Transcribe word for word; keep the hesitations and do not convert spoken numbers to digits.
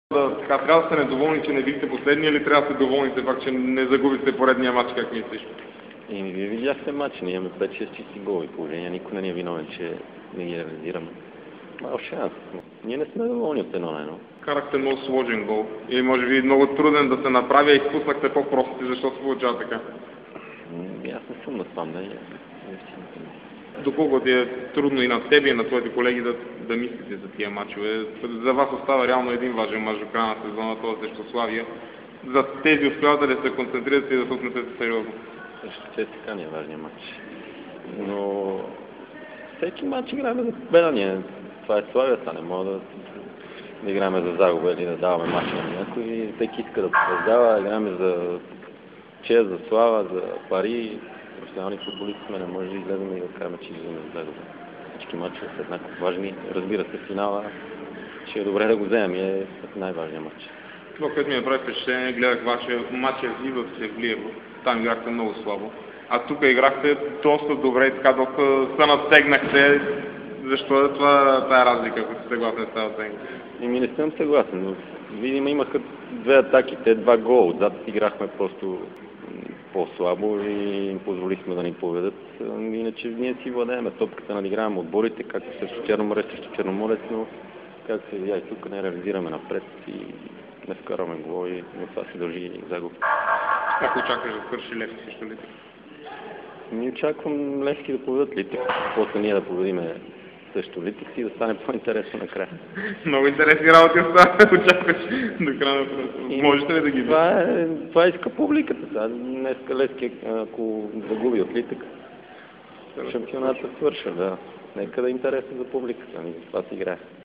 Да, така, трябва да сте недоволни, че не бихте последния, или трябва да сте доволни се факт, че не загубихте поредния матч, как мислиш? И вие видяхте матч, ние имаме пет-шест чисти голови положения, никой не ни е виновен, че не ги реализираме. Мал шанс. Ние не сме доволни от едно на едно. Карахте много сложен гол и може би много труден да се направи, а изпуснахте по-простите, защо се получава така? Ами, аз не съм на това мнение. Доколко ти е трудно и на тебе, и на твоите колеги да, да мислите за тия матчове? За вас остава реално един важен мач до края на сезона, това срещу Славия. За тези обстоятелства да се концентрирате и да се отнесете сериозно. Ще така ни е важният матч. Но всеки матч играем за победа. Ние, това е Славията, не мога да, да играем за загуба или да даваме матч на някой. Всеки иска да побеждава, играем за чест, за слава, за пари. Професионални футболисти сме, не може да излезем и да кажем, че излизаме за загуба. Всички матчове са еднакво важни. Разбира се, финала ще е добре да го вземем и е най-важният матч. Това, което ми направи впечатление, гледах вашия матч в Севлиево. Там играхте много слабо. А тук играхте доста добре и така, доста се настегнахте. Защо е това тая разлика, ако сте съгласен с тази оценка? Ими не съм съгласен, но видимо имаха две атаки, те два гола. Отзад играхме просто по-слабо и им позволихме да ни поведат. Иначе ние си владееме топката, надиграваме отборите, както срещу Черноморец, срещу Черноморец, но как се видя и тук не реализираме напред и не вкарваме гол и на това се дължи и загуба. Как очакваш да свърши Левски срещу Литик? Ми очаквам Левски да поведат Литик, после ние да победиме също Литик и да стане по-интересно накрая. Много интересни работи остават, очакваш до края на... Можете ли да ги това, е, това иска публиката. Днеска Левски, ако загуби от Литик, шампионата свърша, да. Нека да е интересно за публиката, това си играе.